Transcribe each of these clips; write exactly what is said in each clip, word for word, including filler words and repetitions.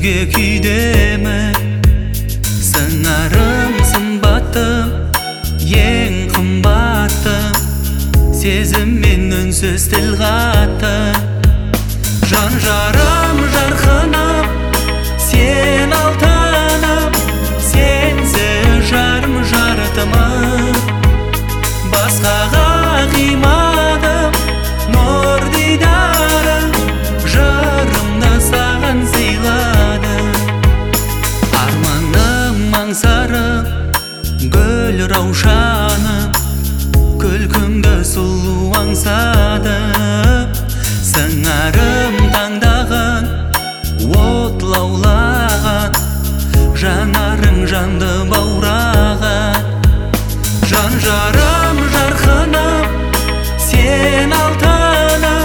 өзге күйдемін. Сыңарым сымбаттым, ең қымбаттым, сезіммен үнсіз тіл қаттым. Жан жарым жарқыным, сен алтыным, сенсіз жарым жарытымын. Басқаға қимадым нұр дидарым, жырымды саған сыйладым. Арманым аңсарым, гүл раушаным, күлкімді сұлу аңсадым. Сыңарым таңдаған, от лаулаған, жанарың жанды баураған. Жан жарым жарқыным, сен алтыным,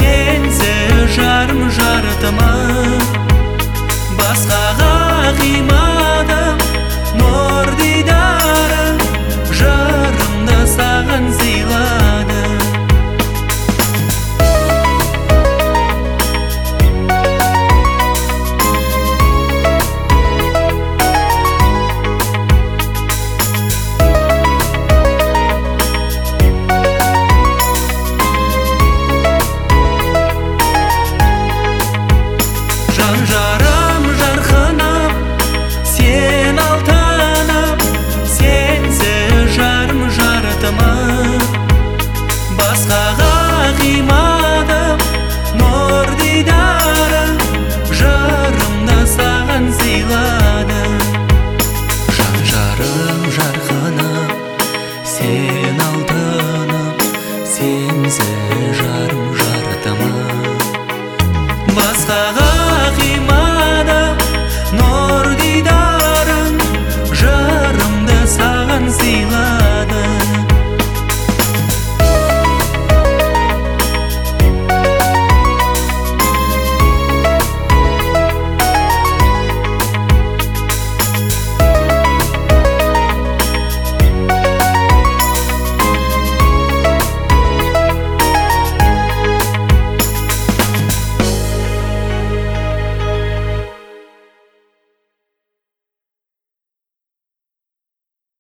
сенсіз жарым жарытымын. Басқаға қимадым